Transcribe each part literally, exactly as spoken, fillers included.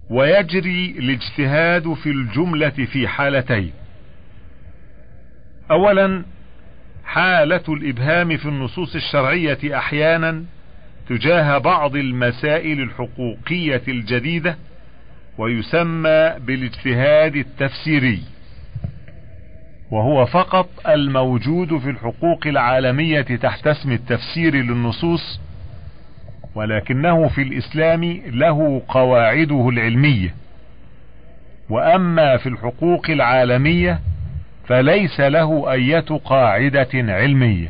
ويجري الاجتهاد في الجملة في حالتين. اولا، حالة الابهام في النصوص الشرعية احيانا تجاه بعض المسائل الحقوقية الجديدة، ويسمى بالاجتهاد التفسيري، وهو فقط الموجود في الحقوق العالمية تحت اسم التفسير للنصوص، ولكنه في الإسلام له قواعده العلمية، وأما في الحقوق العالمية فليس له أية قاعدة علمية.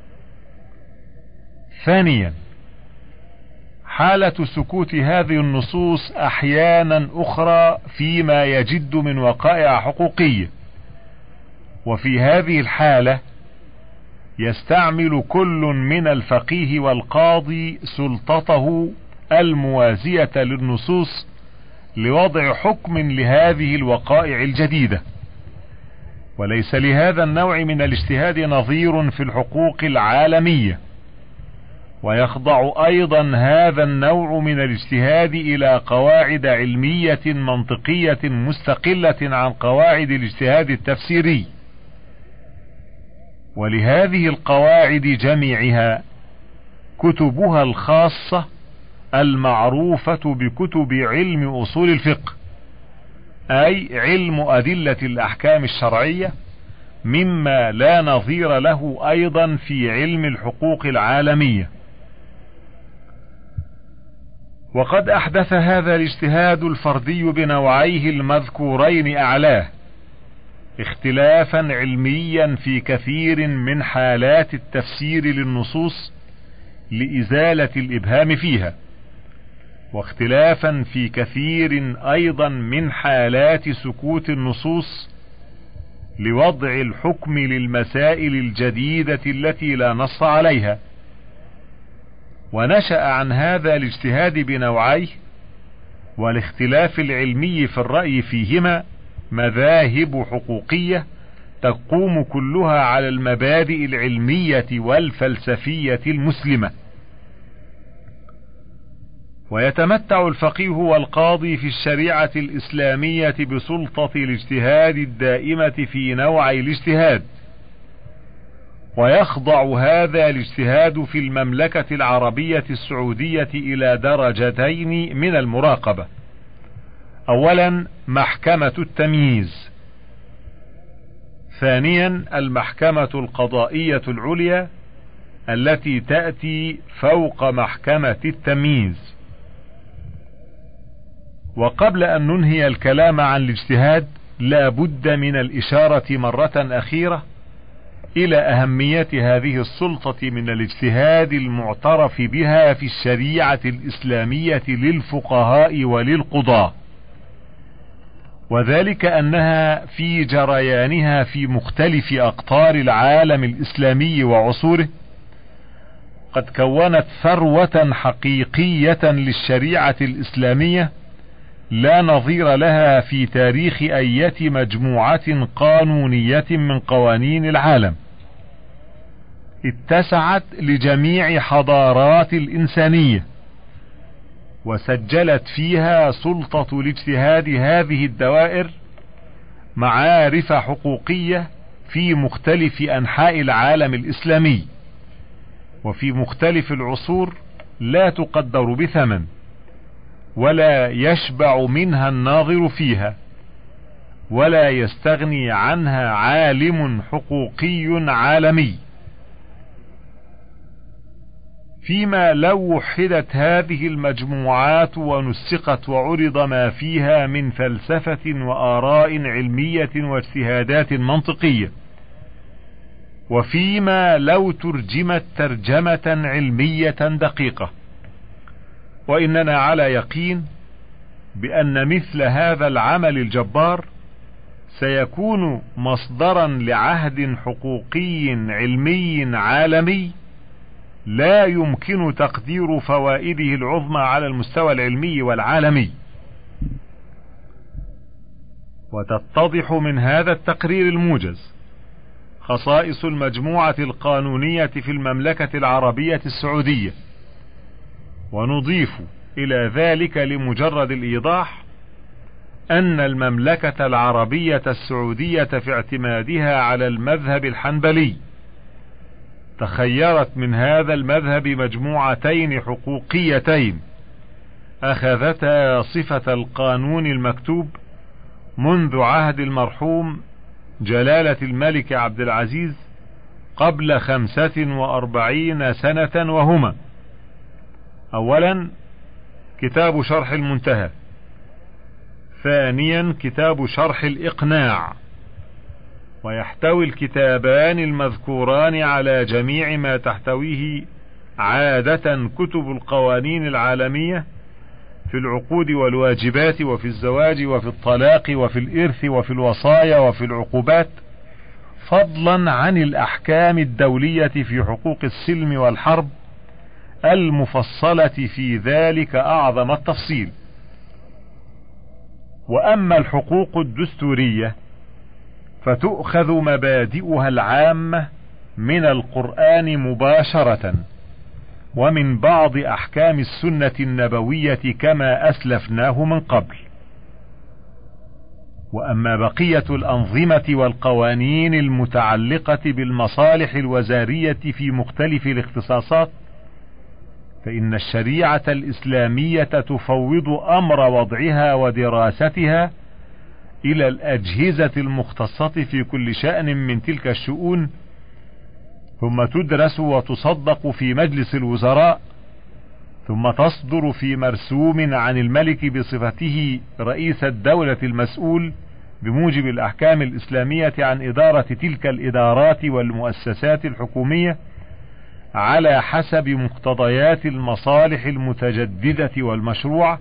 ثانيا، حالة سكوت هذه النصوص أحيانا أخرى فيما يجد من وقائع حقوقية، وفي هذه الحالة يستعمل كل من الفقيه والقاضي سلطته الموازية للنصوص لوضع حكم لهذه الوقائع الجديدة، وليس لهذا النوع من الاجتهاد نظير في الحقوق العالمية، ويخضع ايضا هذا النوع من الاجتهاد الى قواعد علمية منطقية مستقلة عن قواعد الاجتهاد التفسيري. ولهذه القواعد جميعها كتبها الخاصة المعروفة بكتب علم اصول الفقه، اي علم ادلة الاحكام الشرعية، مما لا نظير له ايضا في علم الحقوق العالمية. وقد احدث هذا الاجتهاد الفردي بنوعيه المذكورين اعلاه اختلافا علميا في كثير من حالات التفسير للنصوص لازالة الابهام فيها، واختلافا في كثير ايضا من حالات سكوت النصوص لوضع الحكم للمسائل الجديدة التي لا نص عليها. ونشأ عن هذا الاجتهاد بنوعيه والاختلاف العلمي في الرأي فيهما مذاهب حقوقية تقوم كلها على المبادئ العلمية والفلسفية المسلمة. ويتمتع الفقيه والقاضي في الشريعة الإسلامية بسلطة الاجتهاد الدائمة في نوعي الاجتهاد، ويخضع هذا الاجتهاد في المملكة العربية السعودية إلى درجتين من المراقبة. أولا، محكمة التمييز. ثانيا، المحكمة القضائية العليا التي تأتي فوق محكمة التمييز. وقبل أن ننهي الكلام عن الاجتهاد لا بد من الإشارة مرة أخيرة إلى أهمية هذه السلطة من الاجتهاد المعترف بها في الشريعة الإسلامية للفقهاء وللقضاة، وذلك أنها في جريانها في مختلف أقطار العالم الإسلامي وعصوره قد كونت ثروة حقيقية للشريعة الإسلامية لا نظير لها في تاريخ أية مجموعة قانونية من قوانين العالم، اتسعت لجميع حضارات الإنسانية، وسجلت فيها سلطة الاجتهاد هذه الدوائر معارف حقوقية في مختلف أنحاء العالم الإسلامي وفي مختلف العصور لا تقدر بثمن، ولا يشبع منها الناظر فيها، ولا يستغني عنها عالم حقوقي عالمي. فيما لو وحدت هذه المجموعات ونسقت وعرض ما فيها من فلسفة وآراء علمية واجتهادات منطقية، وفيما لو ترجمت ترجمة علمية دقيقة. وإننا على يقين بأن مثل هذا العمل الجبار سيكون مصدرا لعهد حقوقي علمي عالمي لا يمكن تقدير فوائده العظمى على المستوى العلمي والعالمي. وتتضح من هذا التقرير الموجز خصائص المجموعة القانونية في المملكة العربية السعودية، ونضيف إلى ذلك لمجرد الإيضاح أن المملكة العربية السعودية في اعتمادها على المذهب الحنبلي تخيرت من هذا المذهب مجموعتين حقوقيتين أخذتا صفة القانون المكتوب منذ عهد المرحوم جلالة الملك عبد العزيز قبل خمسة وأربعين سنة، وهما: أولا كتاب شرح المنتهى، ثانيا كتاب شرح الإقناع. ويحتوي الكتابان المذكوران على جميع ما تحتويه عادة كتب القوانين العالمية في العقود والواجبات وفي الزواج وفي الطلاق وفي الإرث وفي الوصايا وفي العقوبات، فضلا عن الأحكام الدولية في حقوق السلم والحرب المفصلة في ذلك أعظم التفصيل. وأما الحقوق الدستورية فتؤخذ مبادئها العامة من القرآن مباشرة ومن بعض أحكام السنة النبوية كما أسلفناه من قبل. وأما بقية الأنظمة والقوانين المتعلقة بالمصالح الوزارية في مختلف الاختصاصات فإن الشريعة الإسلامية تفوض أمر وضعها ودراستها إلى الأجهزة المختصة في كل شأن من تلك الشؤون، ثم تدرس وتصدق في مجلس الوزراء، ثم تصدر في مرسوم عن الملك بصفته رئيس الدولة المسؤول بموجب الأحكام الإسلامية عن إدارة تلك الإدارات والمؤسسات الحكومية على حسب مقتضيات المصالح المتجددة والمشروعة،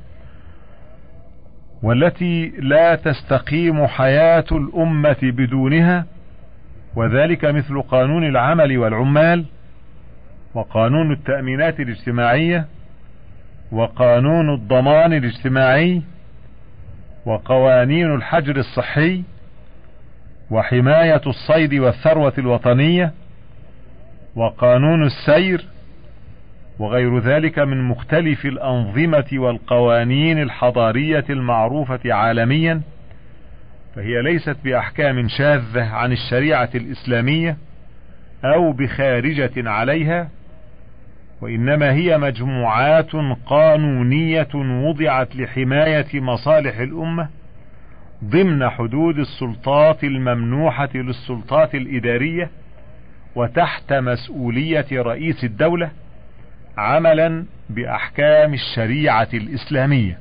والتي لا تستقيم حياة الأمة بدونها، وذلك مثل قانون العمل والعمال، وقانون التأمينات الاجتماعية، وقانون الضمان الاجتماعي، وقوانين الحجر الصحي، وحماية الصيد والثروة الوطنية، وقانون السير، وغير ذلك من مختلف الأنظمة والقوانين الحضارية المعروفة عالميا، فهي ليست بأحكام شاذة عن الشريعة الإسلامية أو بخارجة عليها، وإنما هي مجموعات قانونية وضعت لحماية مصالح الأمة ضمن حدود السلطات الممنوحة للسلطات الإدارية وتحت مسؤولية رئيس الدولة عملا بأحكام الشريعة الإسلامية.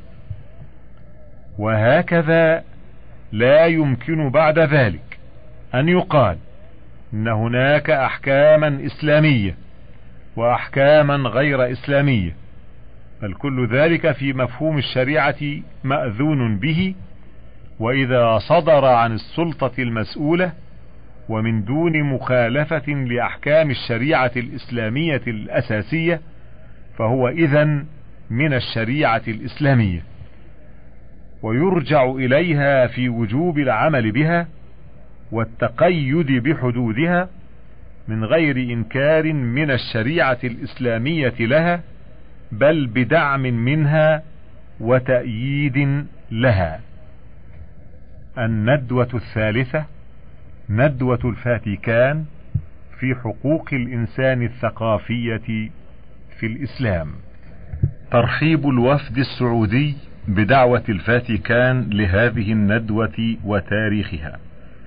وهكذا لا يمكن بعد ذلك أن يقال إن هناك أحكاما إسلامية وأحكاما غير إسلامية، بل كل ذلك في مفهوم الشريعة مأذون به، وإذا صدر عن السلطة المسؤولة ومن دون مخالفة لأحكام الشريعة الإسلامية الأساسية فهو إذن من الشريعة الإسلامية، ويرجع إليها في وجوب العمل بها والتقيد بحدودها من غير إنكار من الشريعة الإسلامية لها، بل بدعم منها وتأييد لها. الندوة الثالثة ندوة الفاتيكان في حقوق الإنسان الثقافية في الإسلام. ترحيب الوفد السعودي بدعوة الفاتيكان لهذه الندوة وتاريخها.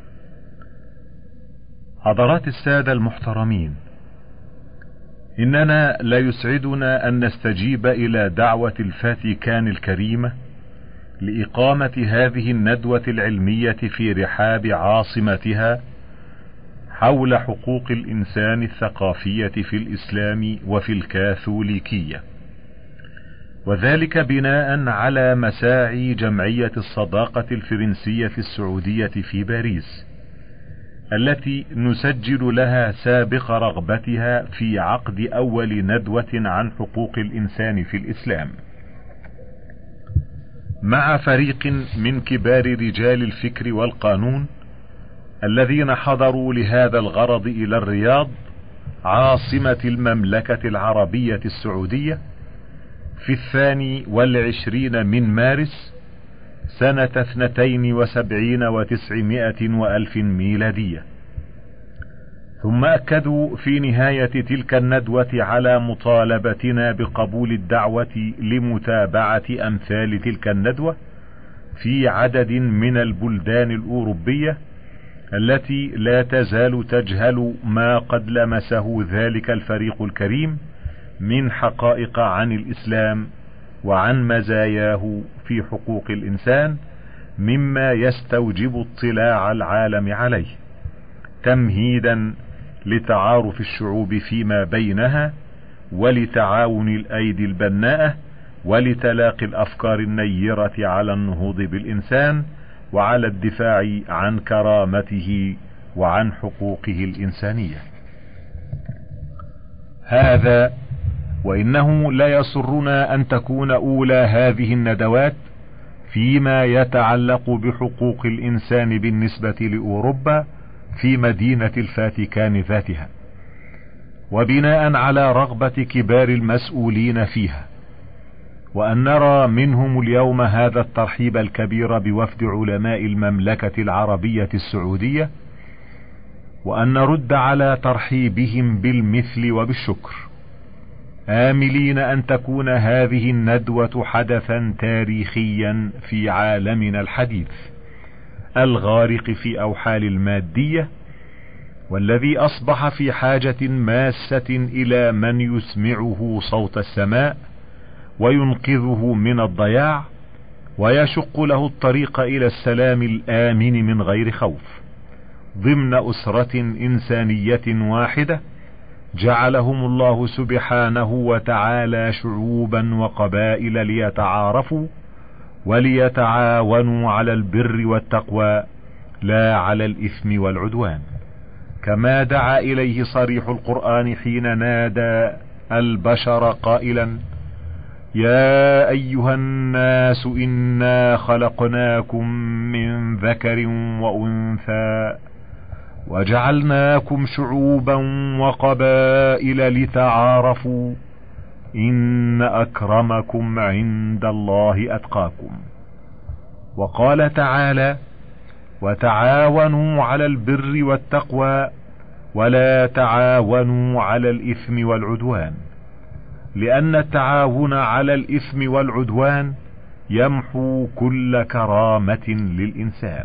حضرات السادة المحترمين، إننا لا يسعدنا أن نستجيب إلى دعوة الفاتيكان الكريمة لإقامة هذه الندوة العلمية في رحاب عاصمتها حول حقوق الإنسان الثقافية في الإسلام وفي الكاثوليكية، وذلك بناء على مساعي جمعية الصداقة الفرنسية السعودية في باريس، التي نسجل لها سابق رغبتها في عقد أول ندوة عن حقوق الإنسان في الإسلام، مع فريق من كبار رجال الفكر والقانون الذين حضروا لهذا الغرض إلى الرياض عاصمة المملكة العربية السعودية في الثاني والعشرين من مارس سنة اثنتين وسبعين وتسعمائة وألف ميلادية. ثم أكدوا في نهاية تلك الندوة على مطالبتنا بقبول الدعوة لمتابعة أمثال تلك الندوة في عدد من البلدان الأوروبية التي لا تزال تجهل ما قد لمسه ذلك الفريق الكريم من حقائق عن الإسلام وعن مزاياه في حقوق الإنسان، مما يستوجب اطلاع العالم عليه، تمهيدا لتعارف الشعوب فيما بينها، ولتعاون الأيدي البناءة، ولتلاقي الأفكار النيرة على النهوض بالإنسان وعلى الدفاع عن كرامته وعن حقوقه الإنسانية. هذا وإنه لا يسرنا أن تكون أولى هذه الندوات فيما يتعلق بحقوق الإنسان بالنسبة لأوروبا في مدينة الفاتيكان ذاتها، وبناء على رغبة كبار المسؤولين فيها، وأن نرى منهم اليوم هذا الترحيب الكبير بوفد علماء المملكة العربية السعودية، وأن نرد على ترحيبهم بالمثل وبالشكر، آملين أن تكون هذه الندوة حدثا تاريخيا في عالمنا الحديث الغارق في أوحال المادية، والذي أصبح في حاجة ماسة إلى من يسمعه صوت السماء وينقذه من الضياع، ويشق له الطريق إلى السلام الآمن من غير خوف، ضمن أسرة إنسانية واحدة جعلهم الله سبحانه وتعالى شعوبا وقبائل ليتعارفوا وليتعاونوا على البر والتقوى لا على الإثم والعدوان، كما دعا إليه صريح القرآن حين نادى البشر قائلا: يا أيها الناس إنا خلقناكم من ذكر وأنثى وجعلناكم شعوبا وقبائل لتعارفوا إن أكرمكم عند الله أتقاكم. وقال تعالى: وتعاونوا على البر والتقوى ولا تعاونوا على الإثم والعدوان، لأن التعاون على الإثم والعدوان يمحو كل كرامة للإنسان.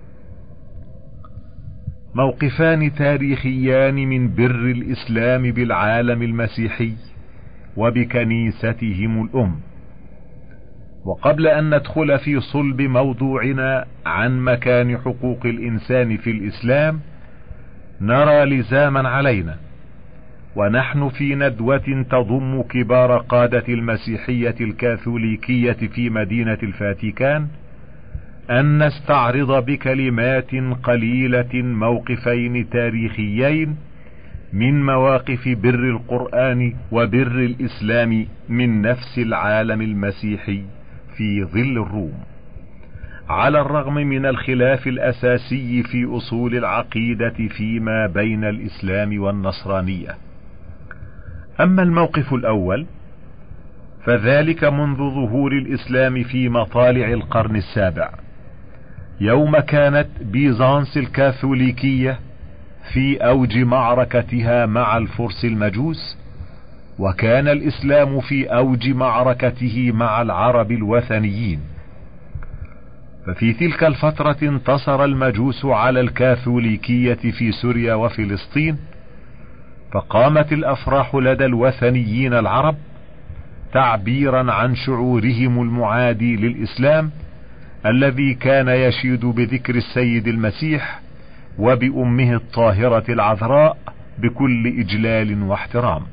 موقفان تاريخيان من بر الإسلام بالعالم المسيحي وبكنيستهم الأم. وقبل أن ندخل في صلب موضوعنا عن مكان حقوق الإنسان في الإسلام، نرى لزاما علينا ونحن في ندوة تضم كبار قادة المسيحية الكاثوليكية في مدينة الفاتيكان أن نستعرض بكلمات قليلة موقفين تاريخيين من مواقف بر القرآن وبر الإسلام من نفس العالم المسيحي في ظل الروم، على الرغم من الخلاف الأساسي في أصول العقيدة فيما بين الإسلام والنصرانية. أما الموقف الأول فذلك منذ ظهور الإسلام في مطالع القرن السابع، يوم كانت بيزانس الكاثوليكية في أوج معركتها مع الفرس المجوس، وكان الإسلام في أوج معركته مع العرب الوثنيين. ففي تلك الفترة انتصر المجوس على الكاثوليكية في سوريا وفلسطين، فقامت الأفراح لدى الوثنيين العرب تعبيرا عن شعورهم المعادي للإسلام الذي كان يشيد بذكر السيد المسيح وبأمه الطاهرة العذراء بكل إجلال واحترام.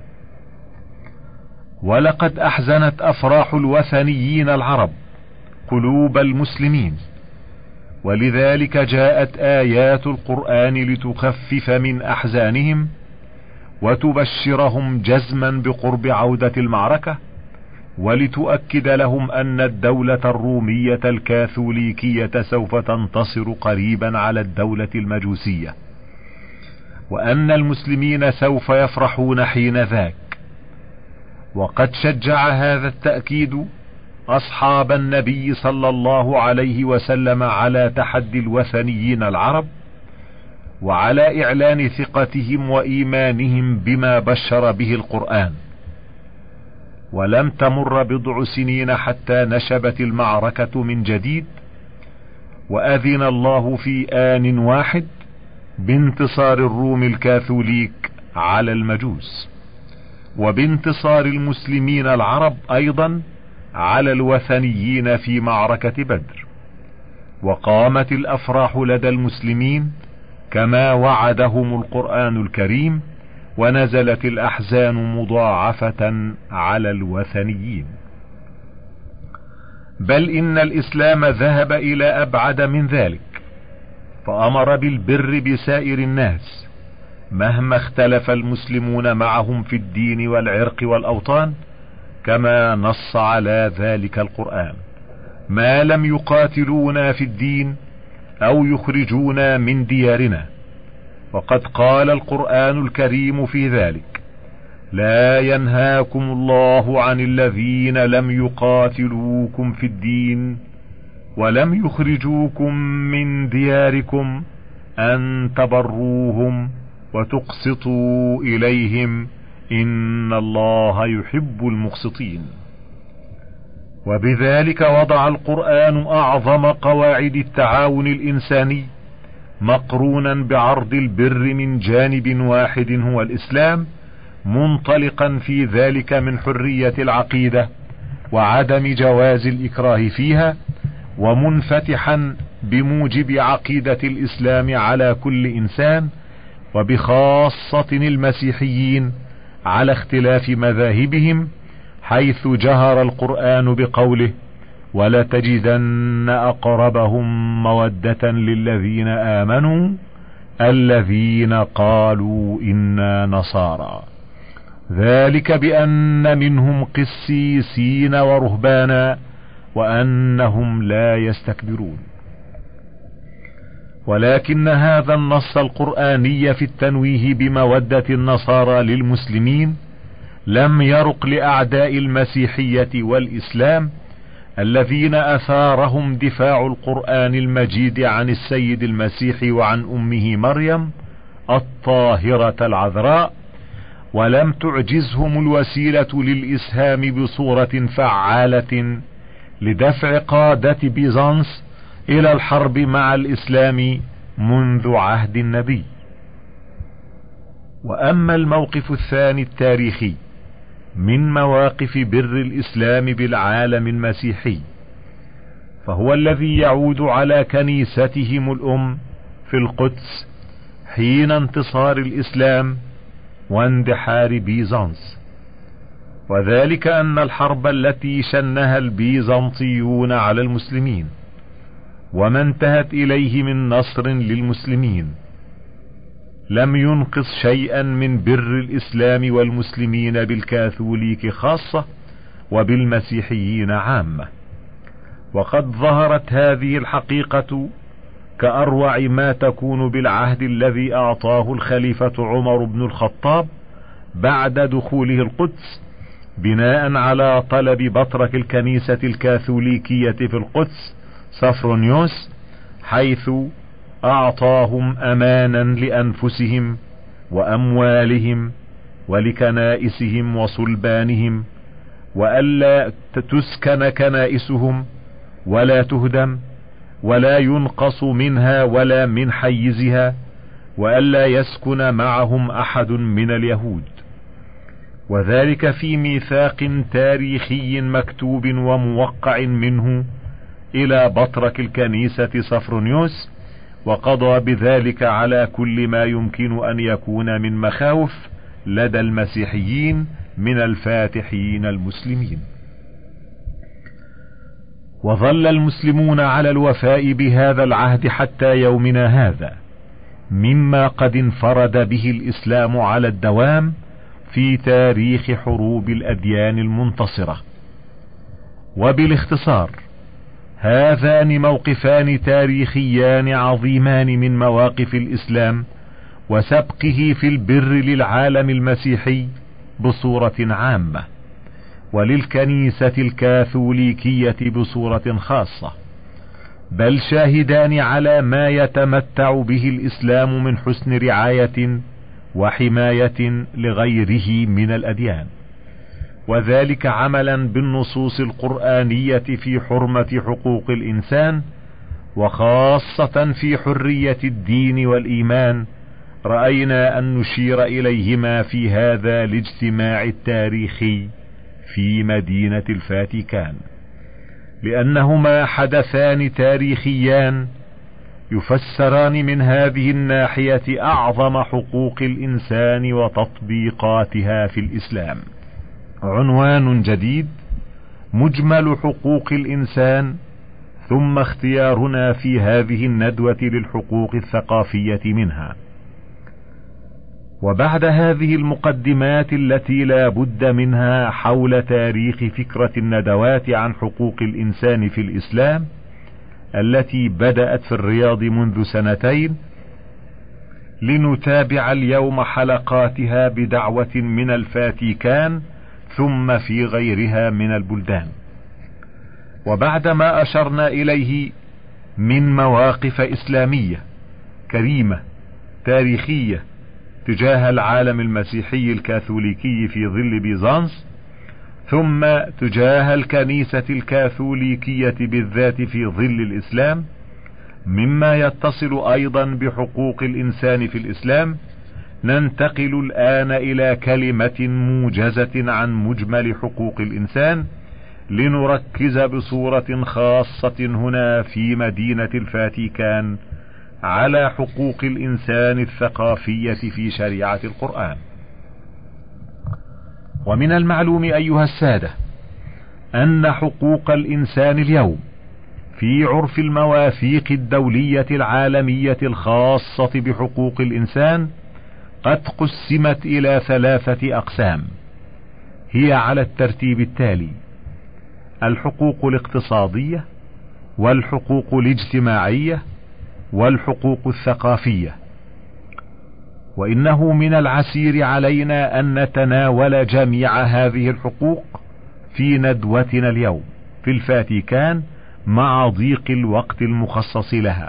ولقد أحزنت أفراح الوثنيين العرب قلوب المسلمين، ولذلك جاءت آيات القرآن لتخفف من أحزانهم وتبشرهم جزما بقرب عودة المعركة، ولتؤكد لهم أن الدولة الرومية الكاثوليكية سوف تنتصر قريبا على الدولة المجوسية، وأن المسلمين سوف يفرحون حين ذاك. وقد شجع هذا التأكيد أصحاب النبي صلى الله عليه وسلم على تحدي الوثنيين العرب، وعلى إعلان ثقتهم وإيمانهم بما بشر به القرآن. ولم تمر بضع سنين حتى نشبت المعركة من جديد، وأذن الله في آن واحد بانتصار الروم الكاثوليك على المجوس، وبانتصار المسلمين العرب أيضا على الوثنيين في معركة بدر. وقامت الأفراح لدى المسلمين كما وعدهم القرآن الكريم، ونزلت الأحزان مضاعفة على الوثنيين. بل إن الإسلام ذهب إلى أبعد من ذلك، فأمر بالبر بسائر الناس مهما اختلف المسلمون معهم في الدين والعرق والأوطان، كما نص على ذلك القرآن: ما لم يقاتلونا في الدين أو يخرجونا من ديارنا. وقد قال القرآن الكريم في ذلك: لا ينهاكم الله عن الذين لم يقاتلوكم في الدين ولم يخرجوكم من دياركم أن تبروهم وتقسطوا إليهم إن الله يحب المقسطين. وبذلك وضع القرآن أعظم قواعد التعاون الإنساني، مقرونا بعرض البر من جانب واحد هو الإسلام، منطلقا في ذلك من حرية العقيدة وعدم جواز الإكراه فيها، ومنفتحا بموجب عقيدة الإسلام على كل إنسان، وبخاصة المسيحيين على اختلاف مذاهبهم، حيث جهر القرآن بقوله: ولتجدن أقربهم مودة للذين آمنوا الذين قالوا إنا نصارى، ذلك بأن منهم قسيسين ورهبانا وأنهم لا يستكبرون. ولكن هذا النص القرآني في التنويه بمودة النصارى للمسلمين لم يرق لأعداء المسيحية والإسلام، الذين أثارهم دفاع القرآن المجيد عن السيد المسيح وعن أمه مريم الطاهرة العذراء، ولم تعجزهم الوسيلة للإسهام بصورة فعالة لدفع قادة بيزنطة إلى الحرب مع الإسلام منذ عهد النبي. وأما الموقف الثاني التاريخي من مواقف بر الإسلام بالعالم المسيحي، فهو الذي يعود على كنيستهم الأم في القدس حين انتصار الإسلام واندحار بيزنطة، وذلك أن الحرب التي شنها البيزنطيون على المسلمين وما انتهت إليه من نصر للمسلمين لم ينقص شيئا من بر الإسلام والمسلمين بالكاثوليك خاصة وبالمسيحيين عامة. وقد ظهرت هذه الحقيقة كأروع ما تكون بالعهد الذي أعطاه الخليفة عمر بن الخطاب بعد دخوله القدس، بناء على طلب بطرك الكنيسة الكاثوليكية في القدس صفرونيوس، حيث أعطاهم أمانا لأنفسهم وأموالهم ولكنائسهم وصلبانهم، وألا تسكن كنائسهم ولا تهدم ولا ينقص منها ولا من حيزها، وألا يسكن معهم أحد من اليهود، وذلك في ميثاق تاريخي مكتوب وموقع منه إلى بطرك الكنيسة صفرونيوس، وقضى بذلك على كل ما يمكن أن يكون من مخاوف لدى المسيحيين من الفاتحين المسلمين. وظل المسلمون على الوفاء بهذا العهد حتى يومنا هذا، مما قد انفرد به الإسلام على الدوام في تاريخ حروب الأديان المنتصرة. وبالاختصار، هذان موقفان تاريخيان عظيمان من مواقف الإسلام وسبقه في البر للعالم المسيحي بصورة عامة، وللكنيسة الكاثوليكية بصورة خاصة، بل شاهدان على ما يتمتع به الإسلام من حسن رعاية وحماية لغيره من الأديان، وذلك عملا بالنصوص القرآنية في حرمة حقوق الإنسان، وخاصة في حرية الدين والإيمان. رأينا أن نشير إليهما في هذا الاجتماع التاريخي في مدينة الفاتيكان، لأنهما حدثان تاريخيان يفسران من هذه الناحية أعظم حقوق الإنسان وتطبيقاتها في الإسلام. عنوان جديد: مجمل حقوق الإنسان، ثم اختيارنا في هذه الندوة للحقوق الثقافية منها. وبعد هذه المقدمات التي لا بد منها حول تاريخ فكرة الندوات عن حقوق الإنسان في الإسلام التي بدأت في الرياض منذ سنتين، لنتابع اليوم حلقاتها بدعوة من الفاتيكان ثم في غيرها من البلدان. وبعدما أشرنا إليه من مواقف إسلامية كريمة تاريخية تجاه العالم المسيحي الكاثوليكي في ظل بيزانس، ثم تجاه الكنيسة الكاثوليكية بالذات في ظل الإسلام، مما يتصل أيضا بحقوق الإنسان في الإسلام، ننتقل الآن إلى كلمة موجزة عن مجمل حقوق الإنسان، لنركز بصورة خاصة هنا في مدينة الفاتيكان على حقوق الإنسان الثقافية في شريعة القرآن. ومن المعلوم أيها السادة أن حقوق الإنسان اليوم في عرف المواثيق الدولية العالمية الخاصة بحقوق الإنسان قد قسمت إلى ثلاثة أقسام، هي على الترتيب التالي: الحقوق الاقتصادية، والحقوق الاجتماعية، والحقوق الثقافية. وإنه من العسير علينا أن نتناول جميع هذه الحقوق في ندوتنا اليوم في الفاتيكان مع ضيق الوقت المخصص لها.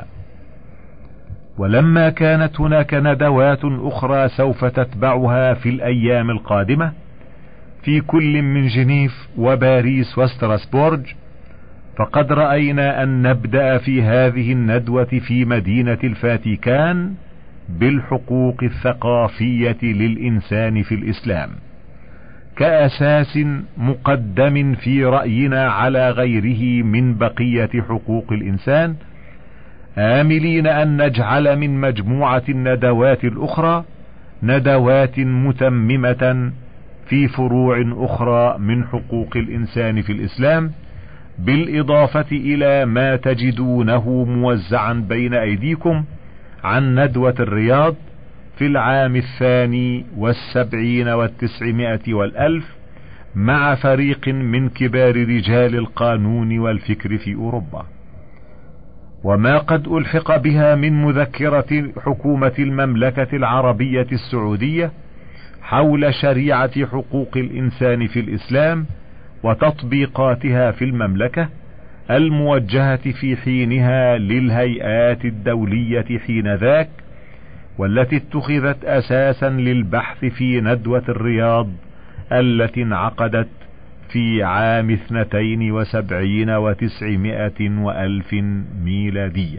ولما كانت هناك ندوات أخرى سوف تتبعها في الأيام القادمة في كل من جنيف وباريس وستراسبورج، فقد رأينا أن نبدأ في هذه الندوة في مدينة الفاتيكان بالحقوق الثقافية للإنسان في الإسلام كأساس مقدم في رأينا على غيره من بقية حقوق الإنسان، آملين أن نجعل من مجموعة الندوات الأخرى ندوات متممة في فروع أخرى من حقوق الإنسان في الإسلام، بالإضافة إلى ما تجدونه موزعا بين أيديكم عن ندوة الرياض في العام الثاني والسبعين والتسعمائة والألف مع فريق من كبار رجال القانون والفكر في أوروبا، وما قد ألحق بها من مذكرة حكومة المملكة العربية السعودية حول شريعة حقوق الإنسان في الإسلام وتطبيقاتها في المملكة، الموجهة في حينها للهيئات الدولية حين ذاك، والتي اتخذت أساسا للبحث في ندوة الرياض التي انعقدت في عام اثنتين وسبعين وتسعمائة وألف ميلادية.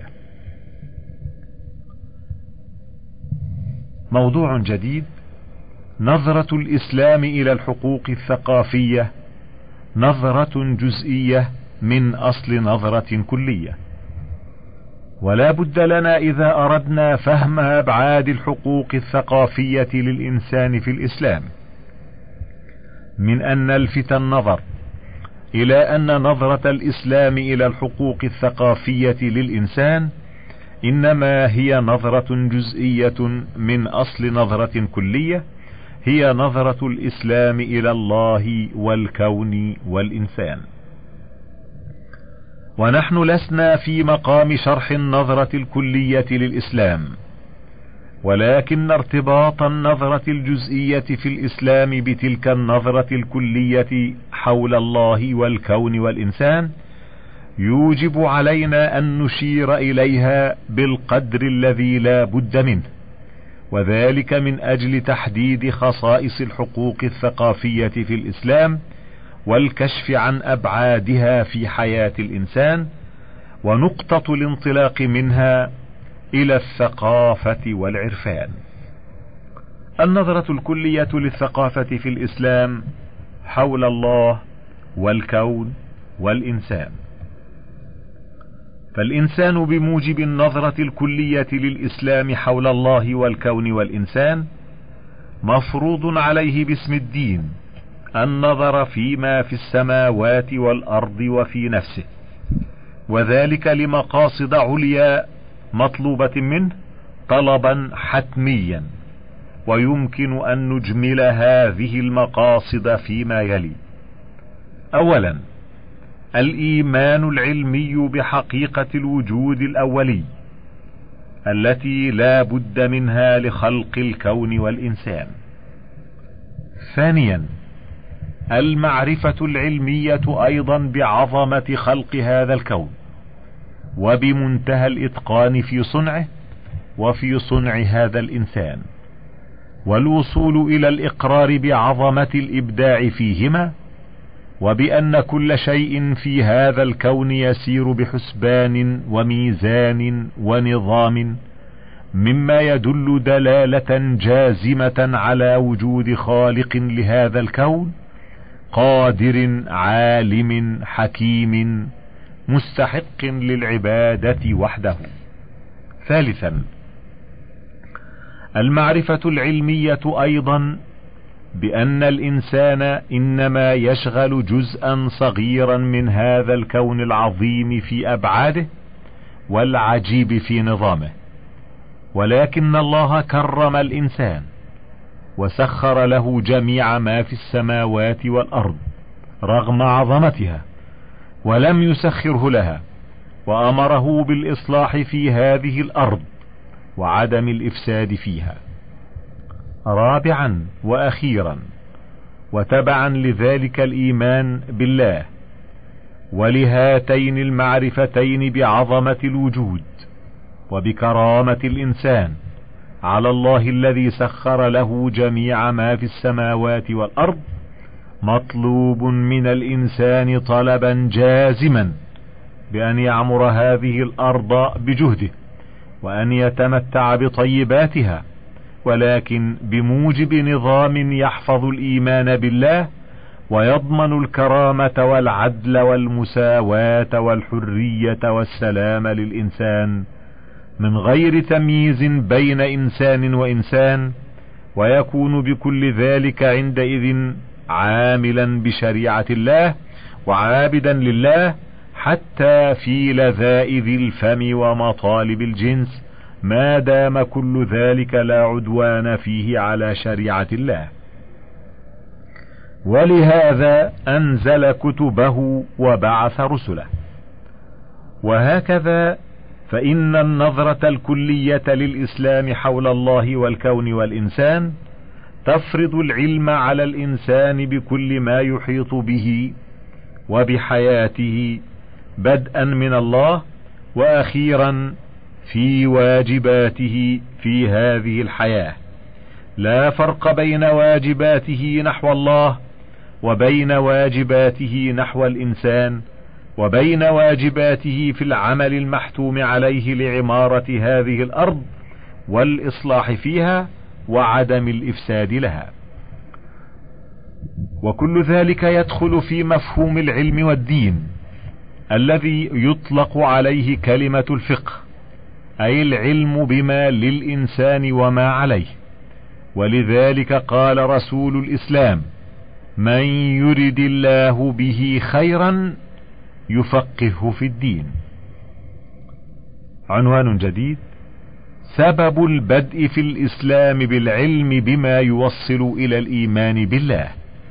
موضوع جديد: نظرة الإسلام إلى الحقوق الثقافية، نظرة جزئية من أصل نظرة كلية. ولا بد لنا إذا أردنا فهم أبعاد الحقوق الثقافية للإنسان في الإسلام من أن نلفت النظر إلى أن نظرة الإسلام إلى الحقوق الثقافية للإنسان إنما هي نظرة جزئية من أصل نظرة كلية، هي نظرة الإسلام إلى الله والكون والإنسان. ونحن لسنا في مقام شرح النظرة الكلية للإسلام، ولكن ارتباط النظرة الجزئية في الإسلام بتلك النظرة الكلية حول الله والكون والإنسان يوجب علينا أن نشير إليها بالقدر الذي لا بد منه، وذلك من أجل تحديد خصائص الحقوق الثقافية في الإسلام والكشف عن أبعادها في حياة الإنسان، ونقطة الانطلاق منها إلى الثقافة والعرفان. النظرة الكلية للثقافة في الإسلام حول الله والكون والإنسان. فالإنسان بموجب النظرة الكلية للإسلام حول الله والكون والإنسان مفروض عليه باسم الدين النظر فيما في السماوات والأرض وفي نفسه، وذلك لمقاصد عليا مطلوبة منه طلبا حتميا، ويمكن أن نجمل هذه المقاصد فيما يلي. أولا، الإيمان العلمي بحقيقة الوجود الأولي التي لا بد منها لخلق الكون والإنسان. ثانيا، المعرفة العلمية أيضا بعظمة خلق هذا الكون وبمنتهى الإتقان في صنعه وفي صنع هذا الإنسان، والوصول إلى الإقرار بعظمة الإبداع فيهما، وبأن كل شيء في هذا الكون يسير بحسبان وميزان ونظام، مما يدل دلالة جازمة على وجود خالق لهذا الكون قادر عالم حكيم مستحق للعبادة وحده. ثالثا، المعرفة العلمية أيضا بأن الإنسان إنما يشغل جزءا صغيرا من هذا الكون العظيم في أبعاده والعجيب في نظامه، ولكن الله كرم الإنسان وسخر له جميع ما في السماوات والأرض رغم عظمتها، ولم يسخره لها، وأمره بالإصلاح في هذه الأرض وعدم الإفساد فيها. رابعا وأخيرا، وتبعا لذلك الإيمان بالله ولهاتين المعرفتين بعظمة الوجود وبكرامة الإنسان على الله الذي سخر له جميع ما في السماوات والأرض، مطلوب من الإنسان طلبا جازما بأن يعمر هذه الأرض بجهده وأن يتمتع بطيباتها، ولكن بموجب نظام يحفظ الإيمان بالله ويضمن الكرامة والعدل والمساواة والحرية والسلام للإنسان من غير تمييز بين إنسان وإنسان، ويكون بكل ذلك عندئذ عاملا بشريعة الله وعابدا لله حتى في لذائذ الفم ومطالب الجنس، ما دام كل ذلك لا عدوان فيه على شريعة الله. ولهذا أنزل كتبه وبعث رسله. وهكذا فإن النظرة الكلية للإسلام حول الله والكون والإنسان تفرض العلم على الإنسان بكل ما يحيط به وبحياته، بدءا من الله وأخيرا في واجباته في هذه الحياة. لا فرق بين واجباته نحو الله وبين واجباته نحو الإنسان، وبين واجباته في العمل المحتوم عليه لعمارة هذه الأرض والإصلاح فيها وعدم الإفساد لها. وكل ذلك يدخل في مفهوم العلم والدين الذي يطلق عليه كلمة الفقه، أي العلم بما للإنسان وما عليه. ولذلك قال رسول الإسلام: من يرد الله به خيرا يفقهه في الدين. عنوان جديد: سبب البدء في الإسلام بالعلم بما يوصل إلى الإيمان بالله.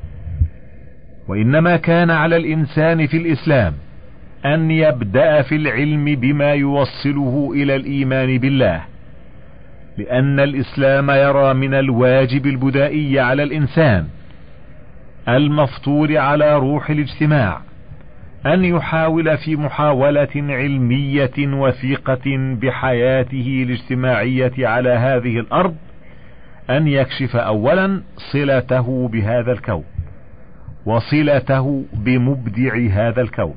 وإنما كان على الإنسان في الإسلام أن يبدأ في العلم بما يوصله إلى الإيمان بالله، لأن الإسلام يرى من الواجب البدائي على الإنسان المفطور على روح الاجتماع أن يحاول في محاولة علمية وثيقة بحياته الاجتماعية على هذه الأرض أن يكشف أولا صلته بهذا الكون وصلته بمبدع هذا الكون،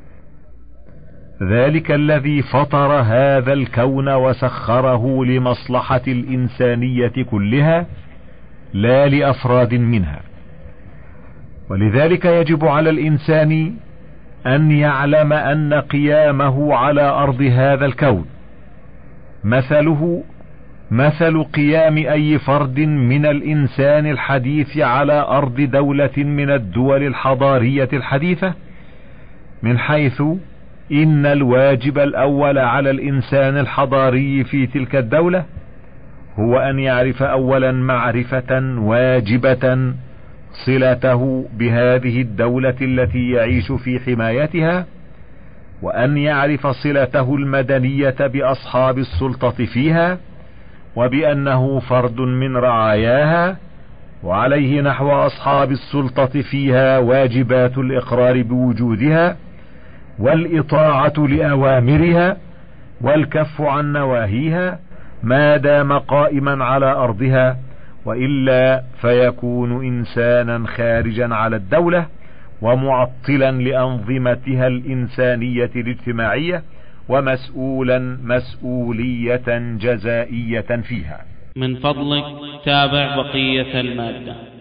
ذلك الذي فطر هذا الكون وسخره لمصلحة الإنسانية كلها لا لأفراد منها. ولذلك يجب على الإنسان أن يعلم أن قيامه على أرض هذا الكون مثله مثل قيام أي فرد من الإنسان الحديث على أرض دولة من الدول الحضارية الحديثة، من حيث إن الواجب الأول على الإنسان الحضاري في تلك الدولة هو أن يعرف أولا معرفة واجبة صلته بهذه الدولة التي يعيش في حمايتها، وأن يعرف صلته المدنية بأصحاب السلطة فيها، وبأنه فرد من رعاياها، وعليه نحو أصحاب السلطة فيها واجبات الإقرار بوجودها والإطاعة لأوامرها والكف عن نواهيها ما دام قائما على أرضها، وإلا فيكون إنسانا خارجا على الدولة ومعطلا لأنظمتها الإنسانية الاجتماعية ومسؤولا مسؤولية جزائية فيها. من فضلك تابع بقية المادة.